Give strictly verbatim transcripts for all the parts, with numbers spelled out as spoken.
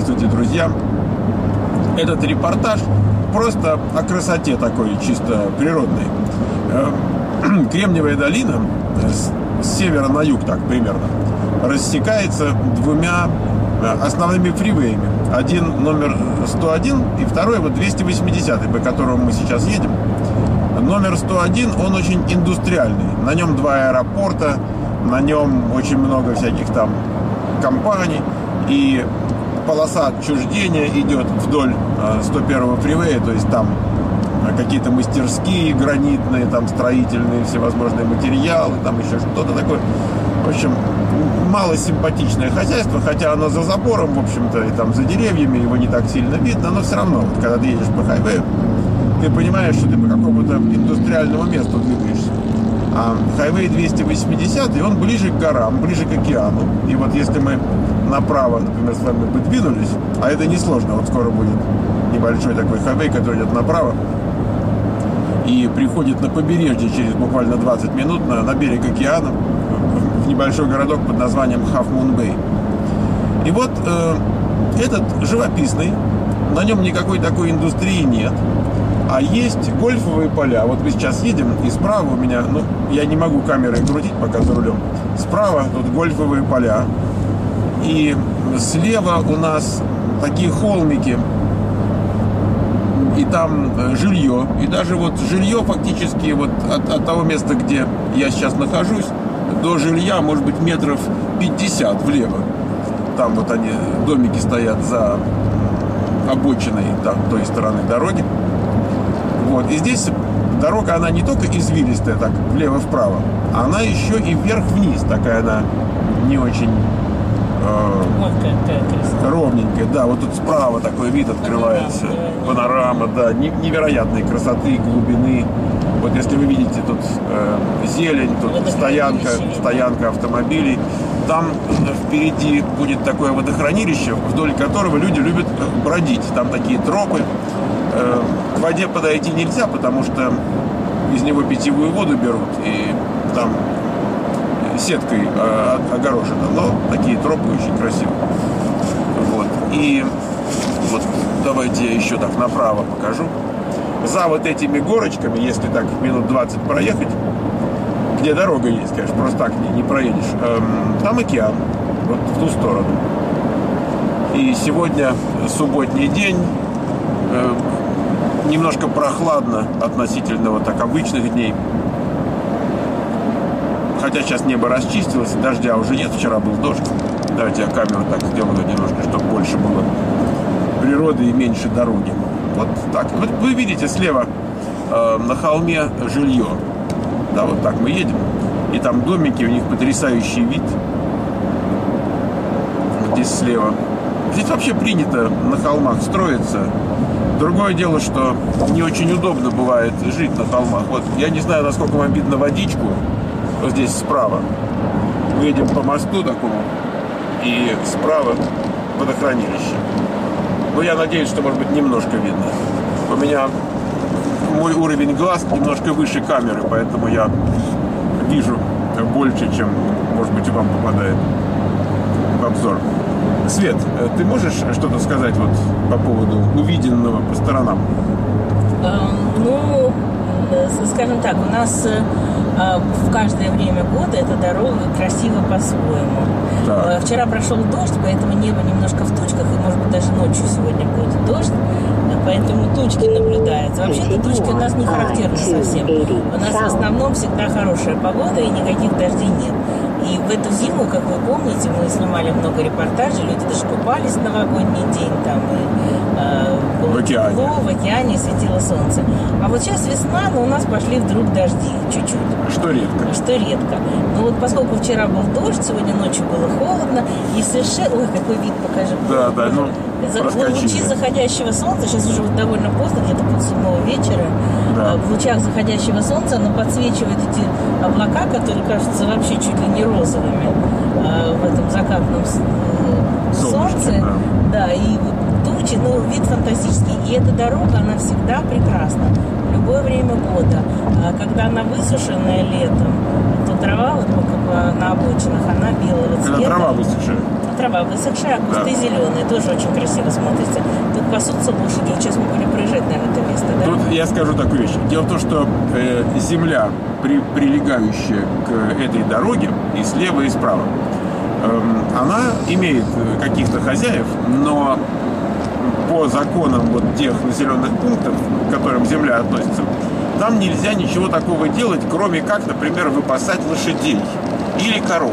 Здравствуйте, друзья! Этот репортаж просто о красоте такой, чисто природной. Кремниевая долина с севера на юг, так примерно, рассекается двумя основными фривеями. Один номер сто один и второй вот двести восьмидесятый, по которому мы сейчас едем. Номер сто один, он очень индустриальный. На нем два аэропорта, на нем очень много всяких там компаний. И полоса отчуждения идет вдоль сто первого фривея, то есть там какие-то мастерские гранитные, там строительные всевозможные материалы, там еще что-то такое. В общем, малосимпатичное хозяйство, хотя оно за забором, в общем-то, и там за деревьями, его не так сильно видно, но все равно, вот, когда ты едешь по хайвею, ты понимаешь, что ты по какому-то индустриальному месту двигаешься. А хайвей двести восьмидесятый, он ближе к горам, ближе к океану. И вот если мы направо, например, с вами бы двинулись, а это несложно, вот скоро будет небольшой такой хайвей, который идет направо и приходит на побережье через буквально двадцать минут на, на берег океана, в небольшой городок под названием Half Moon Bay. И вот э, этот живописный, на нем никакой такой индустрии нет. А есть гольфовые поля. Вот мы сейчас едем, и справа у меня, ну, я не могу камерой крутить пока за рулем. Справа тут гольфовые поля. И слева у нас такие холмики. И там жилье. И даже вот жилье фактически вот от, от того места, где я сейчас нахожусь, до жилья, может быть, метров пятьдесят влево. Там вот они, домики стоят за обочиной там, той стороны дороги. Вот. И здесь дорога, она не только извилистая, так, влево-вправо, она еще и вверх-вниз, такая она не очень э, ровненькая. Да, вот тут справа такой вид открывается. Панорама, да, невероятной красоты и глубины. Вот если вы видите, тут э, зелень, тут стоянка, стоянка автомобилей. Там впереди будет такое водохранилище, вдоль которого люди любят бродить. Там такие тропы. К воде подойти нельзя, потому что из него питьевую воду берут, и там сеткой огорожено. Но такие тропы очень красивые. Вот. И вот давайте я еще так направо покажу. За вот этими горочками, если так минут двадцать проехать, где дорога есть, конечно, просто так не, не проедешь, там океан, вот в ту сторону. И сегодня субботний день, немножко прохладно относительно вот так обычных дней. Хотя сейчас небо расчистилось, дождя уже нет, вчера был дождь. Давайте я камеру так сделаю немножко, чтобы больше было природы и меньше дороги. Вот так. Вот вы видите слева э, на холме жилье. Да, вот так мы едем. И там домики, у них потрясающий вид. Вот здесь слева. Здесь вообще принято на холмах строиться. Другое дело, что не очень удобно бывает жить на холмах. Вот я не знаю, насколько вам видно водичку. Вот здесь справа. Мы едем по мосту такому. И справа водохранилище. Но я надеюсь, что, может быть, немножко видно. У меня мой уровень глаз немножко выше камеры, поэтому я вижу больше, чем, может быть, вам попадает в обзор. Свет, ты можешь что-то сказать вот по поводу увиденного по сторонам? Ну, скажем так, у нас в каждое время года эта дорога красива по-своему. Да. Вчера прошел дождь, поэтому небо немножко в тучках, и, может быть, даже ночью сегодня будет дождь, поэтому тучки наблюдаются. Вообще-то тучки у нас не характерны совсем. У нас в основном всегда хорошая погода, и никаких дождей нет. И в эту зиму, как вы помните, мы снимали много репортажей, люди даже купались в новогодний день, там и э, было в океане. тепло, в океане светило солнце. А вот сейчас весна, но у нас пошли вдруг дожди чуть-чуть. Что редко. Что редко. Ну вот поскольку вчера был дождь, сегодня ночью было холодно, и совершенно... Ой, какой вид, покажи. Да, да, ну, в лучи заходящего солнца, сейчас уже вот довольно поздно, где-то полседьмого вечера, да. В лучах заходящего солнца оно подсвечивает эти облака, которые кажутся вообще чуть ли не розовыми в этом закатном солнце. Да. Да, и тучи, ну, вид фантастический. И эта дорога, она всегда прекрасна. В любое время года. Когда она высушенная летом, то трава вот, на обочинах, она белого цвета. Когда трава высушенная. трава высохшая, кусты да. зеленые, тоже очень красиво смотрится. Тут пасутся лошади, сейчас мы будем проезжать, наверное, это место, да? Тут я скажу такую вещь. Дело в том, что э, земля, при, прилегающая к этой дороге, и слева, и справа, э, она имеет каких-то хозяев, но по законам вот тех населенных пунктов, к которым земля относится, там нельзя ничего такого делать, кроме как, например, выпасать лошадей или коров.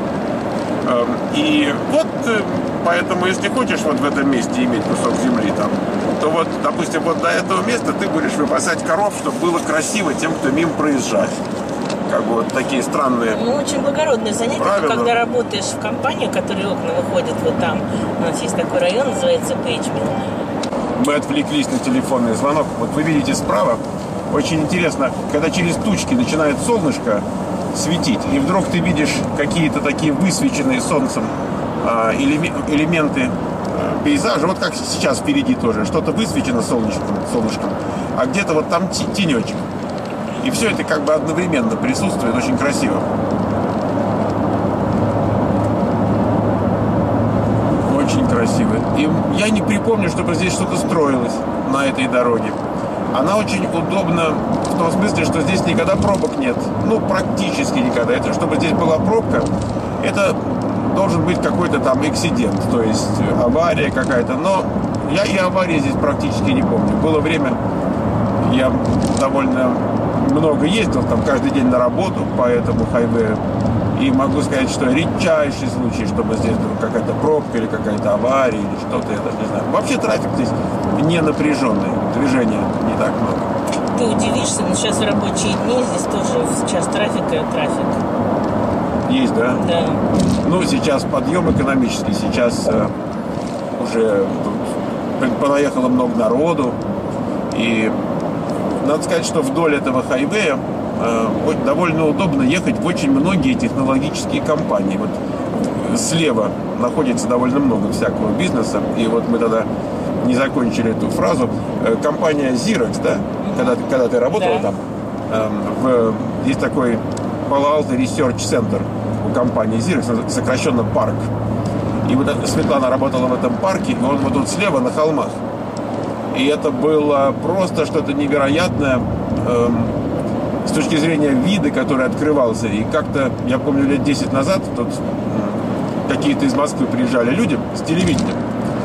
И вот поэтому, если хочешь вот в этом месте иметь кусок земли там, то вот, допустим, вот до этого места ты будешь выпасать коров, чтобы было красиво тем, кто мимо проезжает. Как бы вот такие странные. Ну, очень благородное занятие, правила. Когда работаешь в компании, в которой окна выходят вот там. У нас есть такой район, называется Пейджмилл. Мы отвлеклись на телефонный звонок. Вот вы видите справа, очень интересно, когда через тучки начинает солнышко светить, и вдруг ты видишь какие-то такие высвеченные солнцем э, элементы э, пейзажа, вот как сейчас впереди тоже, что-то высвечено солнышком, солнышком, а где-то вот там тенечек. И все это как бы одновременно присутствует, очень красиво. Очень красиво. И я не припомню, чтобы здесь что-то строилось на этой дороге. Она очень удобна в том смысле, что здесь никогда пробок нет. Ну, практически никогда. Это, чтобы здесь была пробка, это должен быть какой-то там эксидент, то есть авария какая-то. Но я и аварии здесь практически не помню. Было время, я довольно много ездил там каждый день на работу по этому хайвею. И могу сказать, что редчайший случай, чтобы здесь была какая-то пробка или какая-то авария или что-то, я даже не знаю. Вообще трафик здесь не напряженный, движения не так много. Ты удивишься, но сейчас в рабочие дни здесь тоже сейчас трафик и трафик. Есть, да? Да. Ну, сейчас подъем экономический, сейчас э, уже тут понаехало много народу. И надо сказать, что вдоль этого хайвея э, довольно удобно ехать в очень многие технологические компании. Вот слева находится довольно много всякого бизнеса. И вот мы тогда не закончили эту фразу. Э, компания Xerox, да? Когда, когда ты работала да. там, э, в, есть такой Palo Alto Research Center у компании Xerox, сокращенно парк. И вот Светлана работала в этом парке, и он вот тут слева на холмах. И это было просто что-то невероятное э, с точки зрения вида, который открывался. И как-то, я помню, лет десять назад тут э, какие-то из Москвы приезжали люди с телевидением.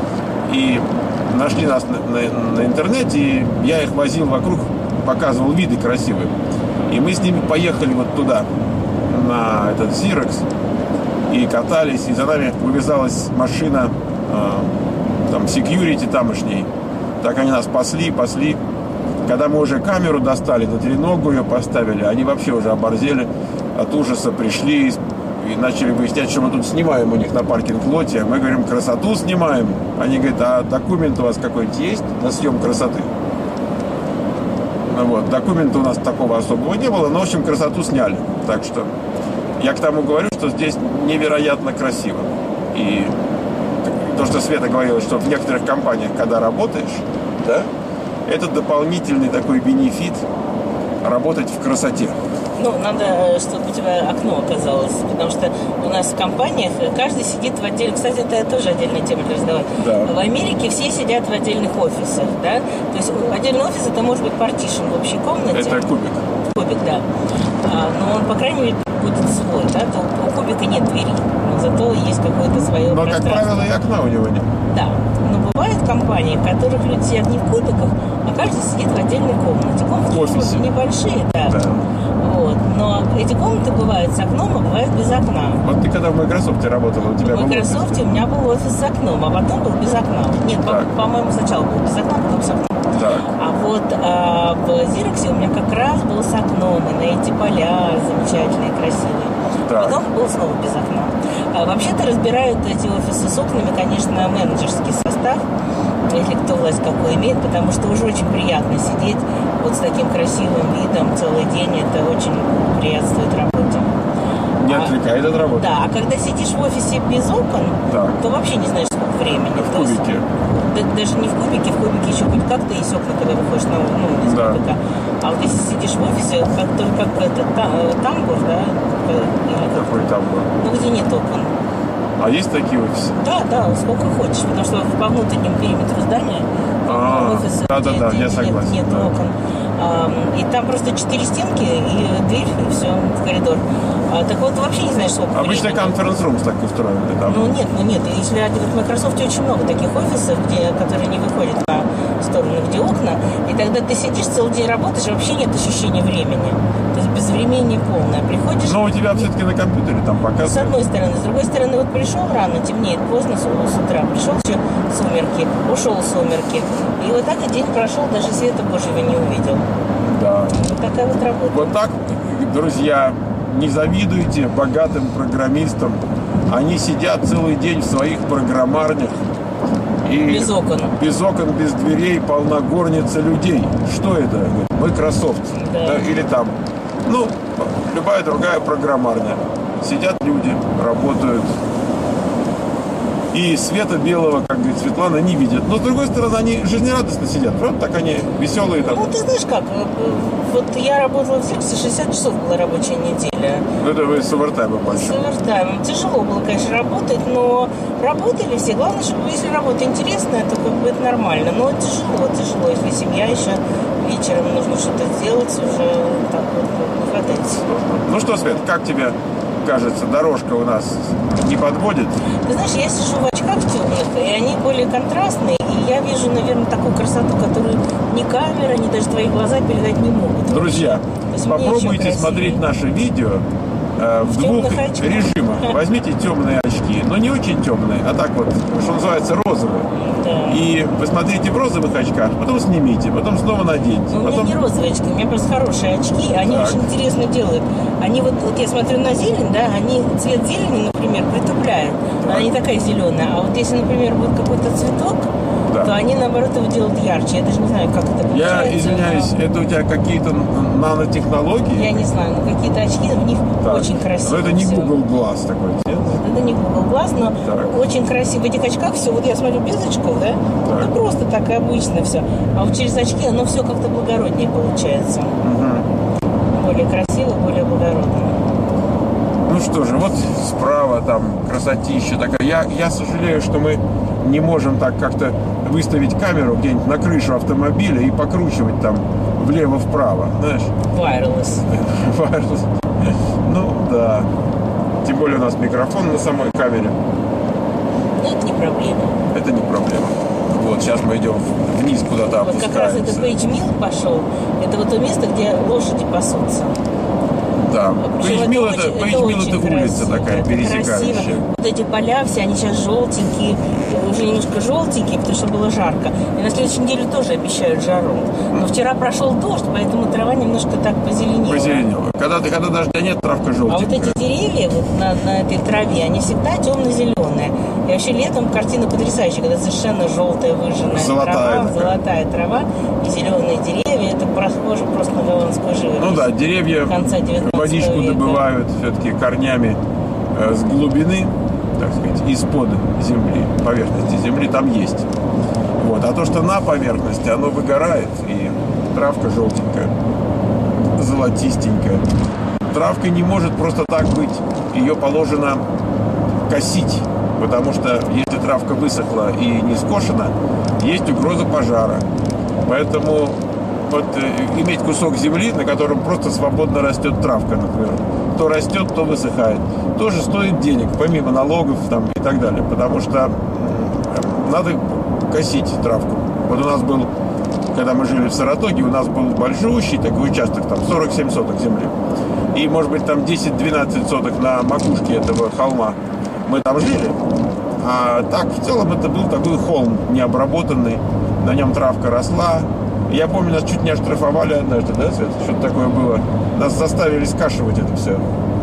И нашли нас на, на, на интернете, и я их возил вокруг, показывал виды красивые. И мы с ними поехали вот туда, на этот Xerox, и катались, и за нами вывязалась машина, э, там, security тамошней. Так они нас пасли, пасли. Когда мы уже камеру достали, на треногу ее поставили, они вообще уже оборзели от ужаса, пришли и начали выяснять, что мы тут снимаем у них на паркинг-лоте. Мы говорим, красоту снимаем. Они говорят, а документ у вас какой-нибудь есть на съем красоты? Ну вот, документа у нас такого особого не было, но, в общем, красоту сняли. Так что я к тому говорю, что здесь невероятно красиво. И то, что Света говорила, что в некоторых компаниях, когда работаешь, да, это дополнительный такой бенефит работать в красоте. Ну, надо, чтобы у тебя окно оказалось, потому что у нас в компаниях каждый сидит в отдельном... Кстати, это тоже отдельная тема для разговора. Да. В Америке все сидят в отдельных офисах, да? То есть отдельный офис это может быть партишн в общей комнате. Это кубик. Кубик, да. А, но он, по крайней мере, будет свой, да? То у кубика нет двери, но зато есть какое-то свое но, пространство. Но, как правило, и окна у него нет. Да. Но бывают компании, в которых люди сидят не в кубиках, а каждый сидит в отдельной комнате. Комнаты небольшие, да. да. Вот. Но эти комнаты бывают с окном, а бывают без окна. Вот ты когда в Microsoft работала, у тебя в Microsoft у меня был офис с окном, а потом был без окна. Нет, по- по-моему, сначала был без окна, потом с окном. Так. А вот а, в Xerox у меня как раз был с окном, и на эти поля замечательные, красивые. Так. Потом был снова без окна. А, вообще-то разбирают эти офисы с окнами, конечно, менеджерский состав, если кто власть какую имеет, потому что уже очень приятно сидеть вот с таким красивым видом целый день, это очень приятствует работе. Не отвлекает от работы. Да, а когда сидишь в офисе без окон, так. то вообще не знаешь, сколько времени. В кубике. Да, даже не в кубике, в кубике еще хоть как-то есть окна, когда выходишь на ну, из да. кубика. А вот если сидишь в офисе, как только как это, тамбур, да? Или какой тамбур? Ну, где нет окон. А есть такие офисы? Да, да, сколько хочешь, потому что по внутреннему периметру здания а, офисы, да, да, да, где, я где согласен. Нет, нет да. окон. А, и там просто четыре стенки и дверь, и все, в коридор. А, так вот, вообще не знаешь, сколько Обычно конференц-рум так устроены. Там. Ну нет, ну нет. Если в Microsoft очень много таких офисов, где, которые не выходят на сторону, где окна, и тогда ты сидишь целый день работаешь, и вообще нет ощущения времени. То есть безвременье полное. Приходишь... Но у тебя все-таки на компьютере там показывают. С одной стороны. С другой стороны, вот пришел рано, темнеет, поздно с, с утра. Пришел еще сумерки, ушел сумерки. И вот так и день прошел, даже света Божьего не увидел. Да. Вот такая вот работа. Вот так, друзья, не завидуйте богатым программистам. Они сидят целый день в своих программарнях. И без окон. Без окон, без дверей, полна горница людей. Что это? Microsoft. Да. Да, или там. Ну, любая другая программарня. Сидят люди, работают. И света белого, как говорит Светлана, не видят. Но, с другой стороны, они жизнерадостно сидят. Правда, так они веселые там. Ну, ты знаешь как, вот я работала в Зирксе, шестьдесят часов была рабочая неделя. Ну, это вы с овертаймом большим. С овертаймом. Тяжело было, конечно, работать, но работали все. Главное, чтобы если работа интересная, то как бы это нормально. Но тяжело, тяжело, если семья еще вечером нужно что-то сделать, уже так вот не хватает сил. Ну что, Свет, как тебе кажется, дорожка у нас не подводит? Ты знаешь, я сижу в очках темных, и они более контрастные, и я вижу, наверное, такую красоту, которую ни камера, ни даже твои глаза передать не могут. Друзья, попробуйте смотреть наше видео э, в, в двух режимах. Возьмите темные очки, но не очень темные, а так вот, что называется, розовые. Да. И посмотрите в розовых очках, потом снимите, потом снова наденьте. У меня потом... не розовые очки, у меня просто хорошие очки, они так. очень интересно делают. Они вот, вот я смотрю на зелень, да, они цвет зелени, например, притупляют. Так. Она не такая зеленая. А вот если, например, будет какой-то цветок, да. то они, наоборот, его делают ярче. Я даже не знаю, как это получается. Я извиняюсь, но... это у тебя какие-то нанотехнологии? Я не знаю, но какие-то очки, в них так. очень красиво. Но это не все. Google Glass такой, нет? Это не Google Glass, но так. очень красиво. В этих очках все, вот я смотрю без очков, да? Так. Это просто так и обычно все. А вот через очки оно все как-то благороднее получается. Угу. Более красиво, более благородно. Ну что же, вот справа там красотища такая. Я, я сожалею, что мы не можем так как-то выставить камеру где-нибудь на крышу автомобиля и покручивать там влево-вправо, знаешь? Wireless. Wireless. Ну, да. Тем более у нас микрофон на самой камере. Ну, это не проблема. Это не проблема. Вот, сейчас мы идем вниз куда-то вот опускаемся. Вот как раз это Пейдж-Милл пошел. Это вот то место, где лошади пасутся. Да, Пейдж-Милл это, это, это, это улица красиво, такая, это пересекающая. Красиво. Вот эти поля все, они сейчас желтенькие, уже немножко желтенькие, потому что было жарко. И на следующей неделе тоже обещают жару. Но вчера прошел дождь, поэтому трава немножко так позеленела. Позеленела. Когда, когда дождя нет, травка желтенькая. А вот эти деревья вот на, на этой траве, они всегда темно-зеленые. И вообще летом картина потрясающая, когда совершенно желтая выжженная золотая трава, такая. золотая трава и зеленые деревья. Это похоже просто на голландскую живопись. Ну да, деревья водичку века. добывают все-таки корнями э, с глубины, так сказать, из-под земли, поверхности земли там есть. Вот. А то, что на поверхности, оно выгорает, и травка желтенькая, золотистенькая. Травка не может просто так быть, ее положено косить, потому что если травка высохла и не скошена, есть угроза пожара. Поэтому вот э, иметь кусок земли, на котором просто свободно растет травка, например, то растет, то высыхает, тоже стоит денег, помимо налогов там, и так далее, потому что э, надо косить травку. Вот у нас был, когда мы жили в Саратоге, у нас был большущий такой участок, там сорок семь соток земли, и может быть там десять-двенадцать соток на макушке этого холма мы там жили, а так в целом это был такой холм необработанный, на нем травка росла. Я помню, нас чуть не оштрафовали однажды, да, Свет? Что-то такое было. Нас заставили скашивать это все.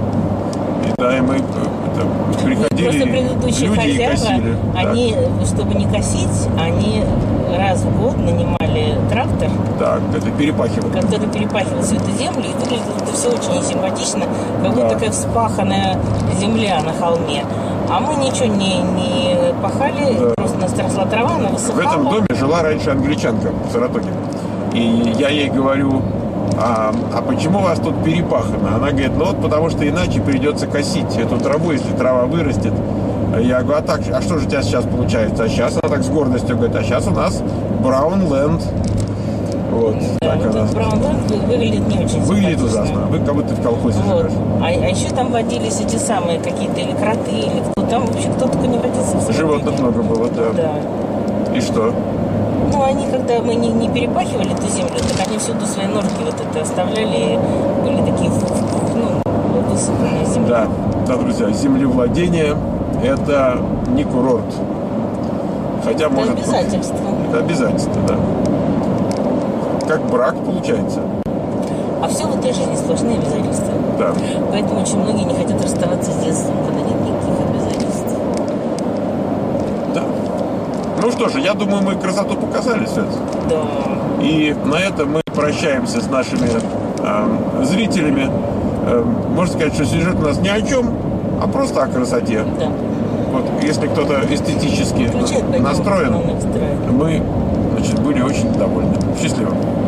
И да, и мы это, приходили, просто предыдущие люди хозяева, и косили. Они, да. чтобы не косить, они раз в год нанимали трактор. Так, это перепахивали. Который перепахивал всю эту землю, и выглядело это все очень симпатично, как будто да. такая вспаханная земля на холме. А мы ничего не, не пахали, да. просто у нас росла трава, она высыхала. В этом доме жила раньше англичанка в Саратоге. И я ей говорю, а, а почему у вас тут перепахано? Она говорит, ну вот потому что иначе придется косить эту траву, если трава вырастет. Я говорю, а так, а что же у тебя сейчас получается? А сейчас она так с гордостью говорит, а сейчас у нас Браунленд. Вот, да, так вот она. Браунленд выглядит не очень Выглядит симпатично. ужасно. Вы как будто в колхозе Вот. живешь. А, а еще там водились эти самые какие-то или кроты, или кто там вообще кто только не водился. В Животных много было, да. Да. И что? Ну, они, когда мы не, не перепахивали эту землю, так они всюду свои норки вот это оставляли, и были такие, ну, высыпанные земли. Да, да, друзья, землевладение – это не курорт. Хотя, это может обязательство. быть, это обязательство, да. Как брак получается. А все в этой жизни сплошные обязательства. Да. Поэтому очень многие не хотят расставаться с детством, когда нет никаких обязательств. Да. Ну что же, я думаю, мы красоту показали, Свет. Да. И на этом мы прощаемся с нашими э, зрителями. Э, можно сказать, что сюжет у нас ни о чем, а просто о красоте. Да. Вот, если кто-то эстетически Включай, пойдем, настроен, он настроен. мы, значит, были очень довольны. Счастливо.